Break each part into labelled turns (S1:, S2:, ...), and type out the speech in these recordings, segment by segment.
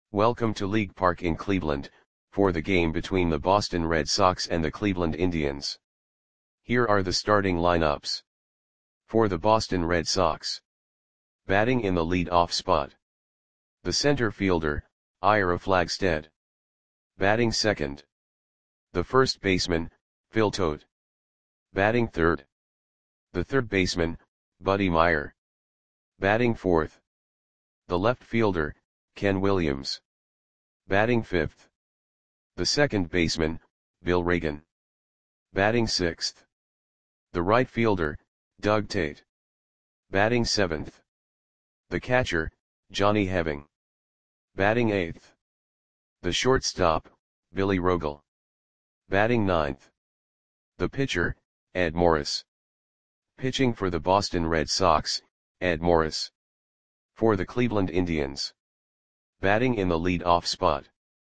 S1: Welcome to League Park in Cleveland, for the game between the Boston Red Sox and the Cleveland Indians. Here are the starting lineups. For the Boston Red Sox. Batting in the lead-off spot. The center fielder, Ira Flagstead. Batting second. The first baseman, Phil Todt. Batting third. The third baseman, Buddy Myer. Batting fourth. The left fielder, Ken Williams. Batting fifth. The second baseman, Bill Reagan. Batting sixth. The right fielder, Doug Tate. Batting seventh. The catcher, Johnny Heving. Batting eighth. The shortstop, Billy Rogel. Batting ninth. The pitcher, Ed Morris. Pitching for the Boston Red Sox, Ed Morris. For the Cleveland Indians. Batting in the lead-off spot.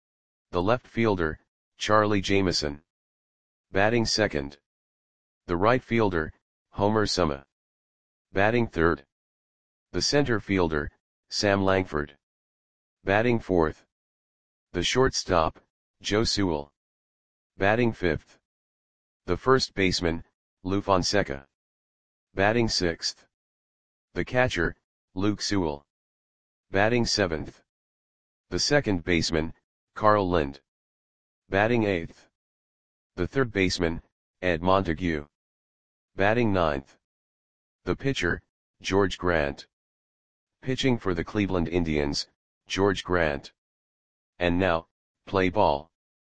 S1: The left fielder, Charlie Jameson. Batting second. The right fielder, Homer Suma. Batting third. The center fielder, Sam Langford. Batting fourth. The shortstop, Joe Sewell. Batting fifth. The first baseman, Lou Fonseca. Batting sixth. The catcher, Luke Sewell. Batting seventh. The second baseman, Carl Lind. Batting eighth. The third baseman, Ed Montague. Batting ninth. The pitcher, George Grant. Pitching for the Cleveland Indians, George Grant. And now, play ball.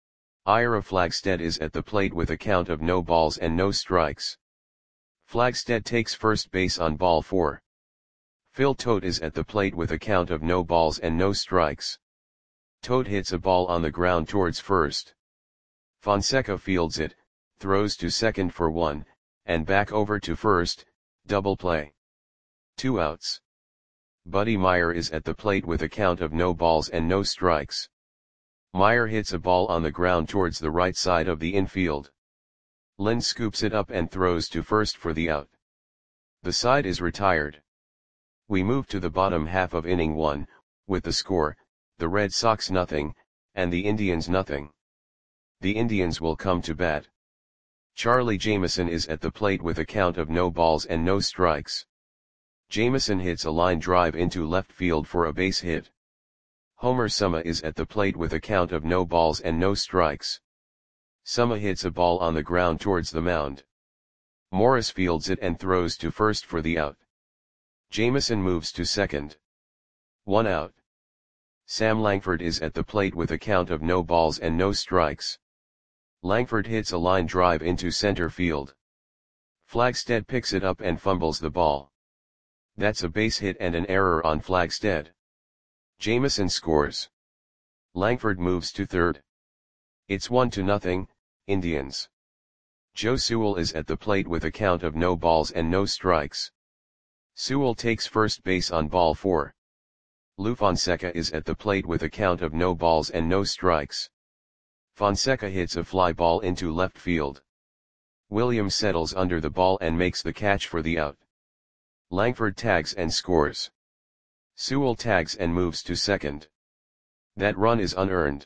S1: Ira Flagstead is at the plate with a count of no balls and no strikes. Flagstead takes first base on ball 4. Phil Todt is at the plate with a count of no balls and no strikes. Todt hits a ball on the ground towards first. Fonseca fields it, throws to second for 1, and back over to first, double play. 2 outs. Buddy Myer is at the plate with a count of no balls and no strikes. Myer hits a ball on the ground towards the right side of the infield. Lind scoops it up and throws to first for the out. The side is retired. We move to the bottom half of inning 1, with the score, the Red Sox 0, and the Indians 0. The Indians will come to bat. Charlie Jameson is at the plate with a count of no balls and no strikes. Jameson hits a line drive into left field for a base hit. Homer Suma is at the plate with a count of no balls and no strikes. Suma hits a ball on the ground towards the mound. Morris fields it and throws to first for the out. Jameson moves to second. 1 out. Sam Langford is at the plate with a count of no balls and no strikes. Langford hits a line drive into center field. Flagstead picks it up and fumbles the ball. That's a base hit and an error on Flagstead. Jameson scores. Langford moves to third. It's 1-0, Indians. Joe Sewell is at the plate with a count of no balls and no strikes. Sewell takes first base on ball 4. Lou Fonseca is at the plate with a count of no balls and no strikes. Fonseca hits a fly ball into left field. Williams settles under the ball and makes the catch for the out. Langford tags and scores. Sewell tags and moves to second. That run is unearned.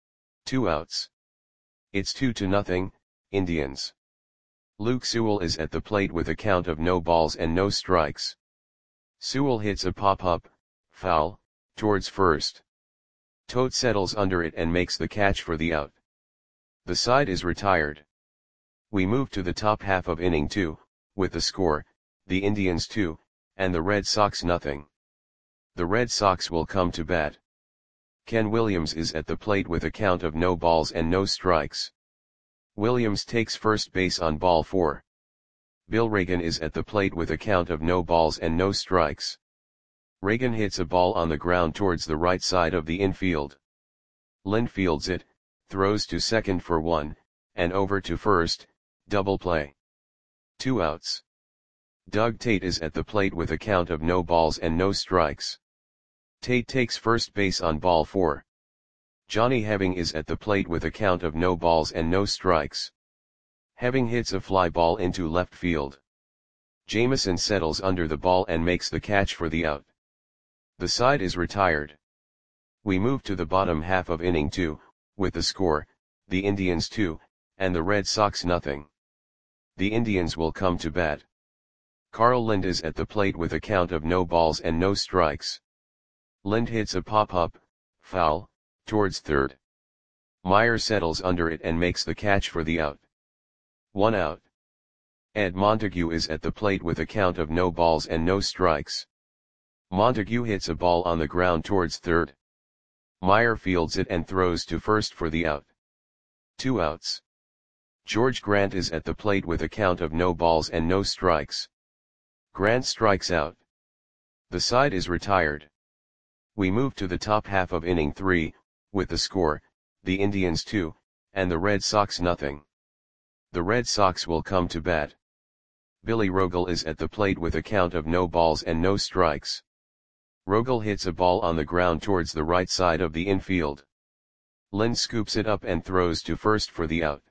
S1: 2 outs. It's 2-0, Indians. Luke Sewell is at the plate with a count of no balls and no strikes. Sewell hits a pop-up, foul, towards first. Todt settles under it and makes the catch for the out. The side is retired. We move to the top half of inning 2, with the score, the Indians 2, and the Red Sox 0. The Red Sox will come to bat. Ken Williams is at the plate with a count of no balls and no strikes. Williams takes first base on ball 4. Bill Reagan is at the plate with a count of no balls and no strikes. Reagan hits a ball on the ground towards the right side of the infield. Lind fields it, throws to second for 1, and over to first, double play. 2 outs. Doug Tate is at the plate with a count of no balls and no strikes. Tate takes first base on ball 4. Johnny Heving is at the plate with a count of no balls and no strikes. Heving hits a fly ball into left field. Jameson settles under the ball and makes the catch for the out. The side is retired. We move to the bottom half of inning 2, with the score, the Indians 2, and the Red Sox nothing. The Indians will come to bat. Carl Lind is at the plate with a count of no balls and no strikes. Lind hits a pop-up, foul, towards third. Meyer settles under it and makes the catch for the out. 1 out. Ed Montague is at the plate with a count of no balls and no strikes. Montague hits a ball on the ground towards third. Meyer fields it and throws to first for the out. 2 outs. George Grant is at the plate with a count of no balls and no strikes. Grant strikes out. The side is retired. We move to the top half of inning 3, with the score, the Indians 2, and the Red Sox nothing. The Red Sox will come to bat. Billy Rogel is at the plate with a count of no balls and no strikes. Rogel hits a ball on the ground towards the right side of the infield. Lind scoops it up and throws to first for the out.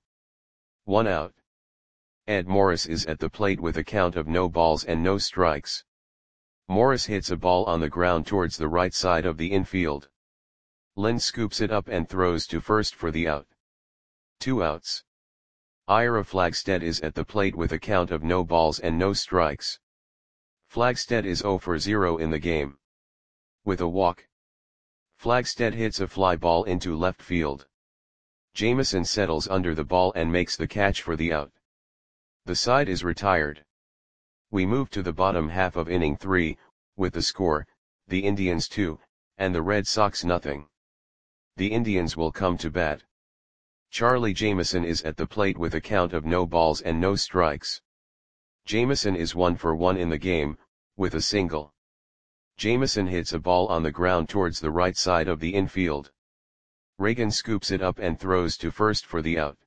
S1: 1 out. Ed Morris is at the plate with a count of no balls and no strikes. Morris hits a ball on the ground towards the right side of the infield. Lind scoops it up and throws to first for the out. 2 outs. Ira Flagstead is at the plate with a count of no balls and no strikes. Flagstead is 0 for 0 in the game. With a walk, Flagstead hits a fly ball into left field. Jameson settles under the ball and makes the catch for the out. The side is retired. We move to the bottom half of inning 3, with the score, the Indians 2, and the Red Sox nothing. The Indians will come to bat. Charlie Jameson is at the plate with a count of no balls and no strikes. Jameson is 1 for 1 in the game, with a single. Jameson hits a ball on the ground towards the right side of the infield. Reagan scoops it up and throws to first for the out.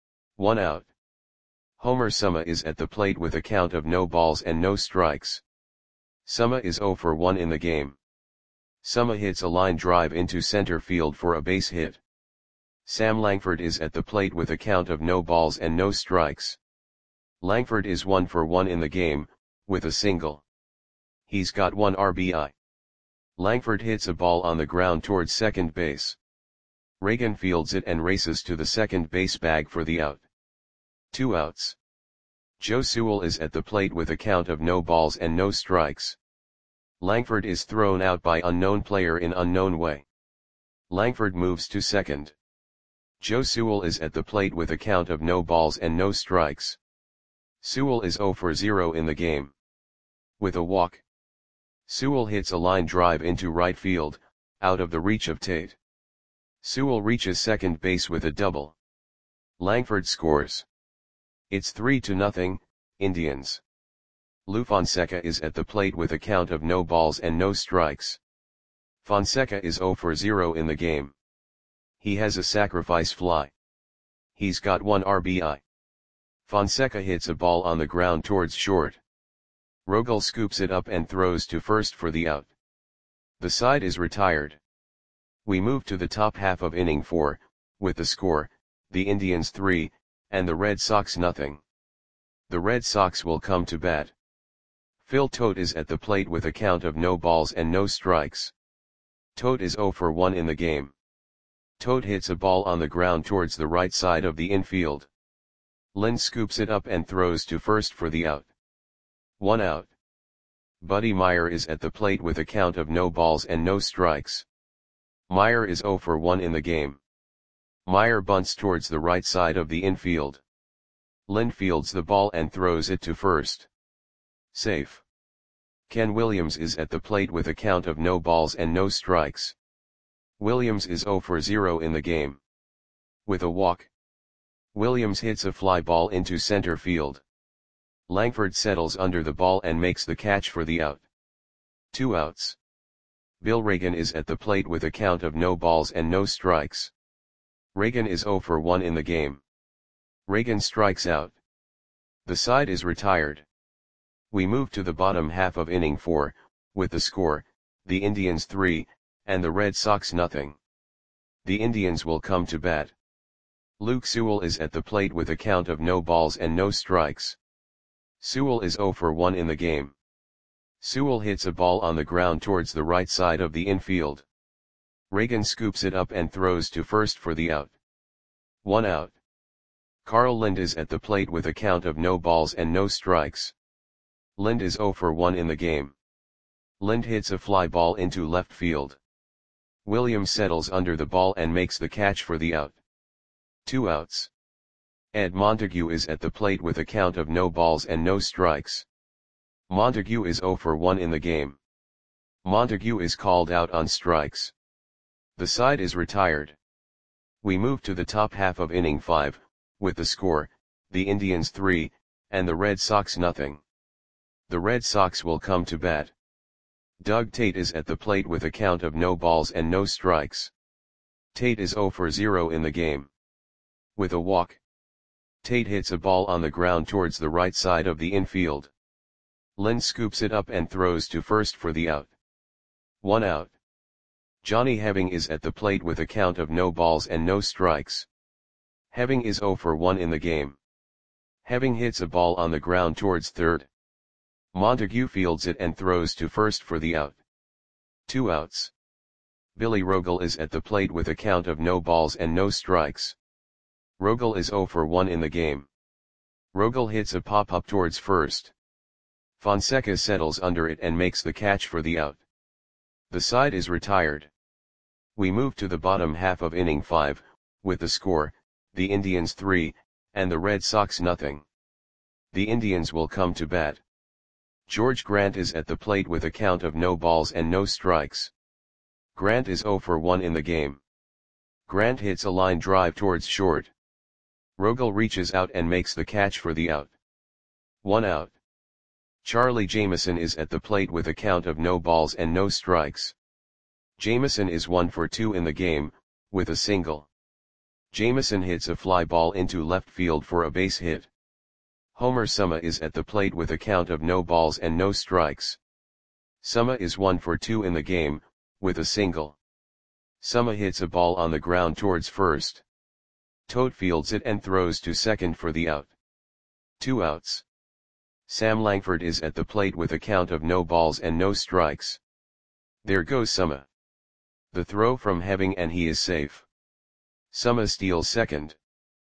S1: 1 out. Homer Summa is at the plate with a count of no balls and no strikes. Summa is 0 for 1 in the game. Summa hits a line drive into center field for a base hit. Sam Langford is at the plate with a count of no balls and no strikes. Langford is 1 for 1 in the game, with a single. He's got 1 RBI. Langford hits a ball on the ground towards second base. Reagan fields it and races to the second base bag for the out. 2 outs. Joe Sewell is at the plate with a count of no balls and no strikes. Langford is thrown out by unknown player in unknown way. Langford moves to second. Joe Sewell is at the plate with a count of no balls and no strikes. Sewell is 0 for 0 in the game. With a walk, Sewell hits a line drive into right field, out of the reach of Tate. Sewell reaches second base with a double. Langford scores. It's 3-0, Indians. Lou Fonseca is at the plate with a count of no balls and no strikes. Fonseca is 0 for 0 in the game. He has a sacrifice fly. He's got 1 RBI. Fonseca hits a ball on the ground towards short. Rogel scoops it up and throws to first for the out. The side is retired. We move to the top half of inning 4, with the score, the Indians 3, and the Red Sox nothing. The Red Sox will come to bat. Phil Tote is at the plate with a count of no balls and no strikes. Tote is 0 for 1 in the game. Tote hits a ball on the ground towards the right side of the infield. Lind scoops it up and throws to first for the out. 1 out. Buddy Meyer is at the plate with a count of no balls and no strikes. Meyer is 0 for 1 in the game. Meyer bunts towards the right side of the infield. Lind fields the ball and throws it to first. Safe. Ken Williams is at the plate with a count of no balls and no strikes. Williams is 0 for 0 in the game. With a walk, Williams hits a fly ball into center field. Langford settles under the ball and makes the catch for the out. 2 outs. Bill Reagan is at the plate with a count of no balls and no strikes. Reagan is 0 for 1 in the game. Reagan strikes out. The side is retired. We move to the bottom half of inning 4, with the score, the Indians 3, and the Red Sox nothing. The Indians will come to bat. Luke Sewell is at the plate with a count of no balls and no strikes. Sewell is 0 for 1 in the game. Sewell hits a ball on the ground towards the right side of the infield. Reagan scoops it up and throws to first for the out. 1 out. Carl Lind is at the plate with a count of no balls and no strikes. Lind is 0 for 1 in the game. Lind hits a fly ball into left field. Williams settles under the ball and makes the catch for the out. 2 outs. Ed Montague is at the plate with a count of no balls and no strikes. Montague is 0 for 1 in the game. Montague is called out on strikes. The side is retired. We move to the top half of inning 5, with the score, the Indians 3, and the Red Sox nothing. The Red Sox will come to bat. Doug Tate is at the plate with a count of no balls and no strikes. Tate is 0 for 0 in the game. With a walk, Tate hits a ball on the ground towards the right side of the infield. Lind scoops it up and throws to first for the out. 1 out. Johnny Heving is at the plate with a count of no balls and no strikes. Heving is 0 for 1 in the game. Heving hits a ball on the ground towards third. Montague fields it and throws to first for the out. 2 outs. Billy Rogel is at the plate with a count of no balls and no strikes. Rogel is 0 for 1 in the game. Rogel hits a pop-up towards first. Fonseca settles under it and makes the catch for the out. The side is retired. We move to the bottom half of inning 5, with the score, the Indians 3, and the Red Sox nothing. The Indians will come to bat. George Grant is at the plate with a count of no balls and no strikes. Grant is 0 for 1 in the game. Grant hits a line drive towards short. Rogel reaches out and makes the catch for the out. 1 out. Charlie Jameson is at the plate with a count of no balls and no strikes. Jameson is 1 for 2 in the game, with a single. Jameson hits a fly ball into left field for a base hit. Homer Summa is at the plate with a count of no balls and no strikes. Summa is 1 for 2 in the game, with a single. Summa hits a ball on the ground towards first. Toad fields it and throws to second for the out. 2 outs. Sam Langford is at the plate with a count of no balls and no strikes. There goes Summa. The throw from Heving and he is safe. Summa steals second.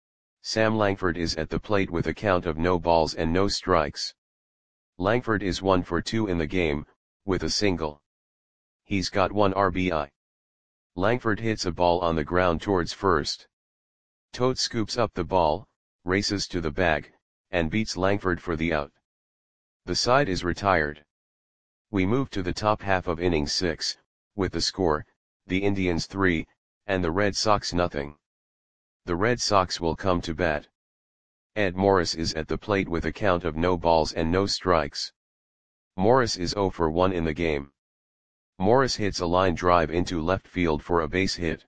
S1: Sam Langford is at the plate with a count of no balls and no strikes. Langford is 1 for 2 in the game, with a single. He's got 1 RBI. Langford hits a ball on the ground towards first. Toad scoops up the ball, races to the bag, and beats Langford for the out. The side is retired. We move to the top half of inning 6, with the score, the Indians 3, and the Red Sox nothing. The Red Sox will come to bat. Ed Morris is at the plate with a count of no balls and no strikes. Morris is 0 for 1 in the game. Morris hits a line drive into left field for a base hit.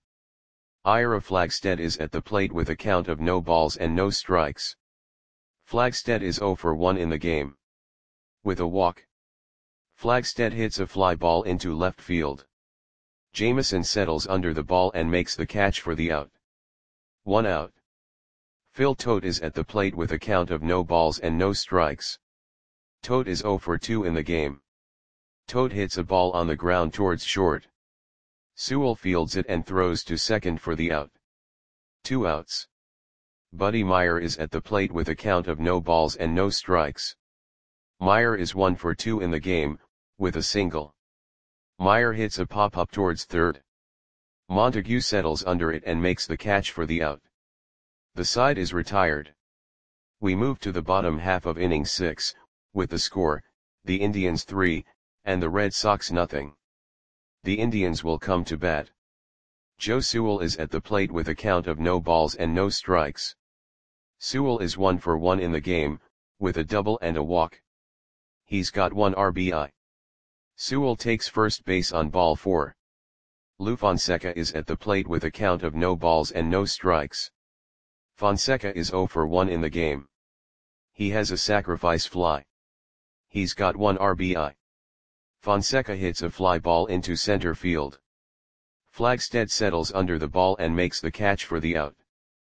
S1: Ira Flagstead is at the plate with a count of no balls and no strikes. Flagstead is 0 for 1 in the game. With a walk, Flagstead hits a fly ball into left field. Jameson settles under the ball and makes the catch for the out. 1 out. Phil Tote is at the plate with a count of no balls and no strikes. Tote is 0 for 2 in the game. Tote hits a ball on the ground towards short. Sewell fields it and throws to second for the out. 2 outs. Buddy Meyer is at the plate with a count of no balls and no strikes. Meyer is 1 for 2 in the game, with a single. Meyer hits a pop-up towards third. Montague settles under it and makes the catch for the out. The side is retired. We move to the bottom half of inning 6, with the score, the Indians 3, and the Red Sox nothing. The Indians will come to bat. Joe Sewell is at the plate with a count of no balls and no strikes. Sewell is 1 for 1 in the game, with a double and a walk. He's got 1 RBI. Sewell takes first base on ball 4. Lou Fonseca is at the plate with a count of no balls and no strikes. Fonseca is 0 for 1 in the game. He has a sacrifice fly. He's got 1 RBI. Fonseca hits a fly ball into center field. Flagstead settles under the ball and makes the catch for the out.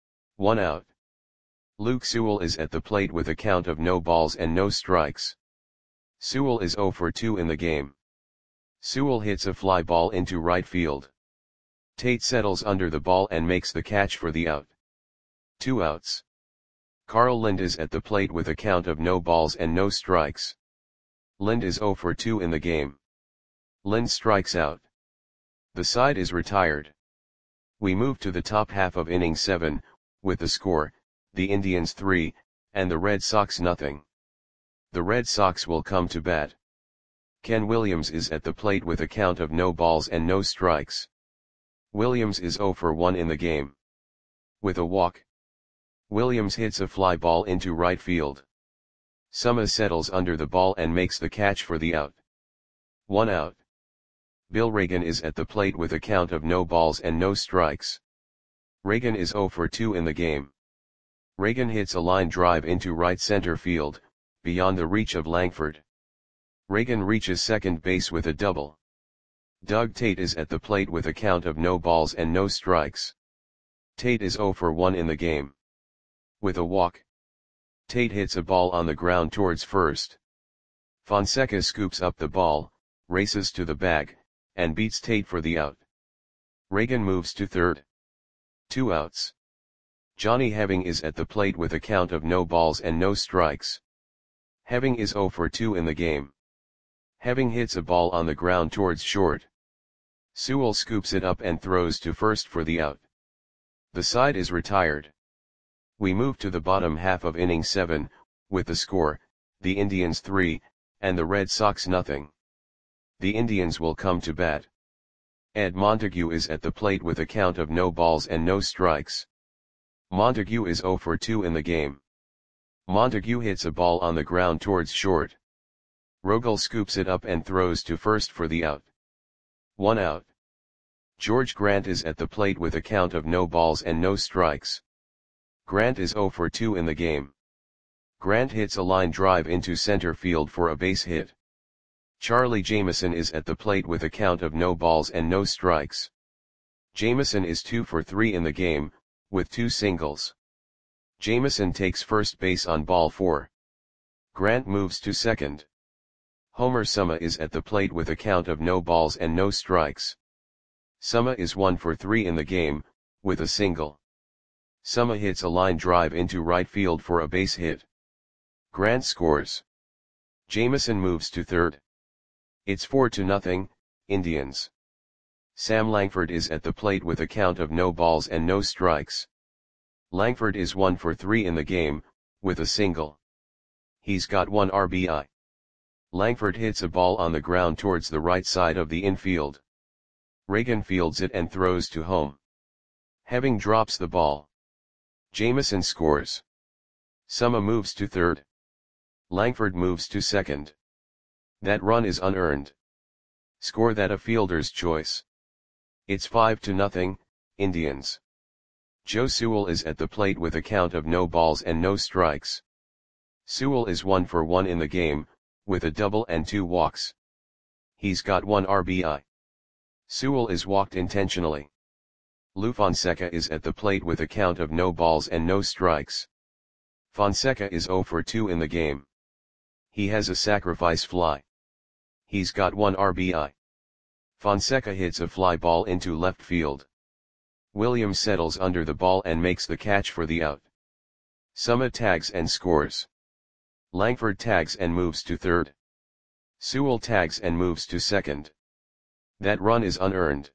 S1: 1 out. Luke Sewell is at the plate with a count of no balls and no strikes. Sewell is 0 for 2 in the game. Sewell hits a fly ball into right field. Tate settles under the ball and makes the catch for the out. 2 outs. Carl Lind is at the plate with a count of no balls and no strikes. Lind is 0 for 2 in the game. Lind strikes out. The side is retired. We move to the top half of inning 7, with the score, the Indians 3, and the Red Sox nothing. The Red Sox will come to bat. Ken Williams is at the plate with a count of no balls and no strikes. Williams is 0 for 1 in the game. With a walk, Williams hits a fly ball into right field. Suma settles under the ball and makes the catch for the out. 1 out. Bill Reagan is at the plate with a count of no balls and no strikes. Reagan is 0 for 2 in the game. Reagan hits a line drive into right center field, beyond the reach of Langford. Reagan reaches second base with a double. Doug Tate is at the plate with a count of no balls and no strikes. Tate is 0 for 1 in the game. With a walk, Tate hits a ball on the ground towards first. Fonseca scoops up the ball, races to the bag, and beats Tate for the out. Reagan moves to third. 2 outs. Johnny Heving is at the plate with a count of no balls and no strikes. Heving is 0 for 2 in the game. Heving hits a ball on the ground towards short. Sewell scoops it up and throws to first for the out. The side is retired. We move to the bottom half of inning 7, with the score, the Indians 3, and the Red Sox nothing. The Indians will come to bat. Ed Montague is at the plate with a count of no balls and no strikes. Montague is 0 for 2 in the game. Montague hits a ball on the ground towards short. Rogel scoops it up and throws to first for the out. 1 out. George Grant is at the plate with a count of no balls and no strikes. Grant is 0 for 2 in the game. Grant hits a line drive into center field for a base hit. Charlie Jameson is at the plate with a count of no balls and no strikes. Jameson is 2 for 3 in the game, with 2 singles. Jameson takes first base on ball 4. Grant moves to second. Homer Suma is at the plate with a count of no balls and no strikes. Suma is 1 for 3 in the game, with a single. Suma hits a line drive into right field for a base hit. Grant scores. Jameson moves to third. It's 4-0, Indians. Sam Langford is at the plate with a count of no balls and no strikes. Langford is 1 for 3 in the game, with a single. He's got 1 RBI. Langford hits a ball on the ground towards the right side of the infield. Reagan fields it and throws to home. Heving drops the ball. Jameson scores. Suma moves to third. Langford moves to second. That run is unearned. Score that a fielder's choice. It's 5-0, Indians. Joe Sewell is at the plate with a count of no balls and no strikes. Sewell is 1 for 1 in the game, with a double and 2 walks. He's got 1 RBI. Sewell is walked intentionally. Lou Fonseca is at the plate with a count of no balls and no strikes. Fonseca is 0 for 2 in the game. He has a sacrifice fly. He's got 1 RBI. Fonseca hits a fly ball into left field. Williams settles under the ball and makes the catch for the out. Suma tags and scores. Langford tags and moves to third. Sewell tags and moves to second. That run is unearned.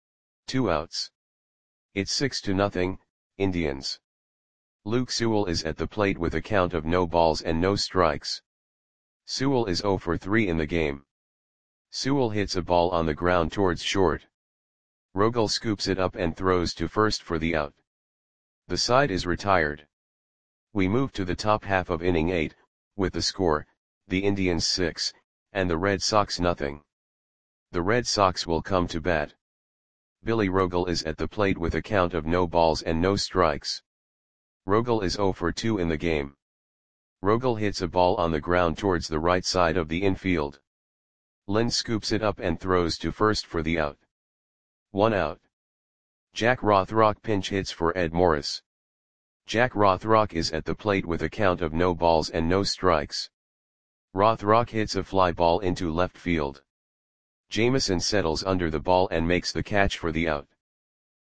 S1: 2 outs. It's 6-0, Indians. Luke Sewell is at the plate with a count of no balls and no strikes. Sewell is 0 for 3 in the game. Sewell hits a ball on the ground towards short. Rogel scoops it up and throws to first for the out. The side is retired. We move to the top half of inning 8, with the score, the Indians 6, and the Red Sox nothing. The Red Sox will come to bat. Billy Rogel is at the plate with a count of no balls and no strikes. Rogel is 0 for 2 in the game. Rogel hits a ball on the ground towards the right side of the infield. Lind scoops it up and throws to first for the out. 1 out. Jack Rothrock pinch hits for Ed Morris. Jack Rothrock is at the plate with a count of no balls and no strikes. Rothrock hits a fly ball into left field. Jameson settles under the ball and makes the catch for the out.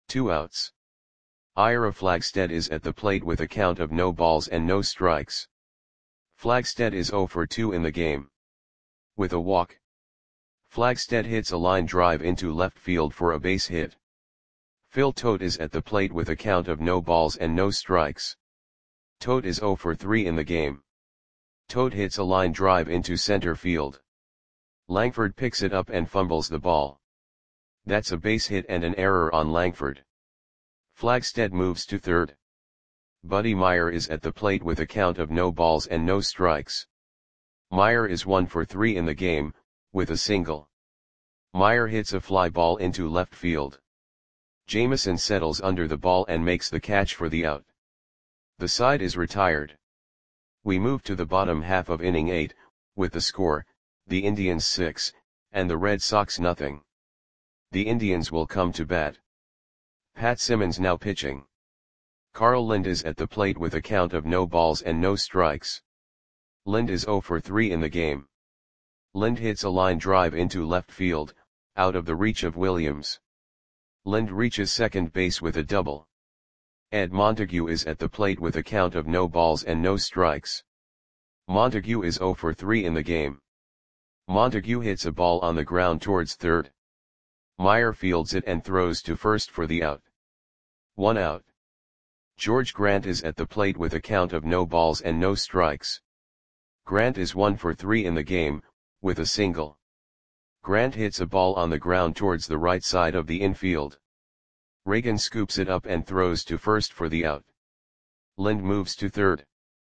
S1: 2 outs. Ira Flagstead is at the plate with a count of no balls and no strikes. Flagstead is 0 for 2 in the game. With a walk, Flagstead hits a line drive into left field for a base hit. Phil Tote is at the plate with a count of no balls and no strikes. Tote is 0 for 3 in the game. Tote hits a line drive into center field. Langford picks it up and fumbles the ball. That's a base hit and an error on Langford. Flagstead moves to third. Buddy Meyer is at the plate with a count of no balls and no strikes. Meyer is 1 for 3 in the game, with a single. Meyer hits a fly ball into left field. Jameson settles under the ball and makes the catch for the out. The side is retired. We move to the bottom half of inning 8, with the score, the Indians 6, and the Red Sox nothing. The Indians will come to bat. Pat Simmons now pitching. Carl Lind is at the plate with a count of no balls and no strikes. Lind is 0 for 3 in the game. Lind hits a line drive into left field, out of the reach of Williams. Lind reaches second base with a double. Ed Montague is at the plate with a count of no balls and no strikes. Montague is 0 for 3 in the game. Montague hits a ball on the ground towards third. Meyer fields it and throws to first for the out. 1 out. George Grant is at the plate with a count of no balls and no strikes. Grant is 1 for 3 in the game, with a single. Grant hits a ball on the ground towards the right side of the infield. Reagan scoops it up and throws to first for the out. Lind moves to third.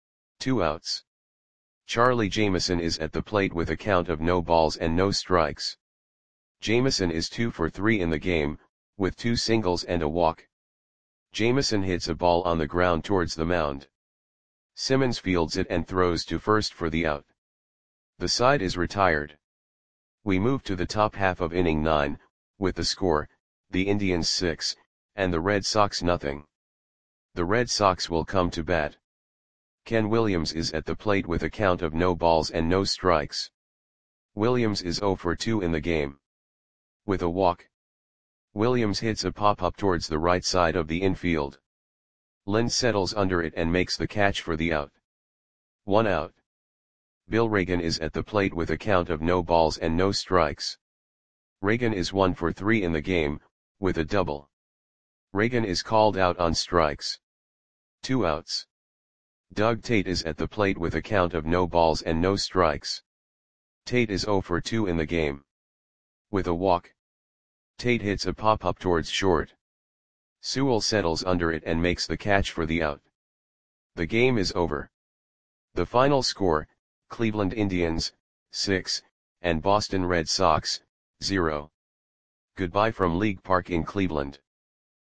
S1: 2 outs. Charlie Jameson is at the plate with a count of no balls and no strikes. Jameson is 2 for 3 in the game, with 2 singles and a walk. Jameson hits a ball on the ground towards the mound. Simmons fields it and throws to first for the out. The side is retired. We move to the top half of inning 9, with the score, the Indians 6, and the Red Sox nothing. The Red Sox will come to bat. Ken Williams is at the plate with a count of no balls and no strikes. Williams is 0 for 2 in the game. With a walk, Williams hits a pop-up towards the right side of the infield. Lind settles under it and makes the catch for the out. 1 out. Bill Reagan is at the plate with a count of no balls and no strikes. Reagan is 1 for 3 in the game, with a double. Reagan is called out on strikes. 2 outs. Doug Tate is at the plate with a count of no balls and no strikes. Tate is 0 for 2 in the game. With a walk, Tate hits a pop-up towards short. Sewell settles under it and makes the catch for the out. The game is over. The final score, Cleveland Indians, 6, and Boston Red Sox, 0. Goodbye from League Park in Cleveland.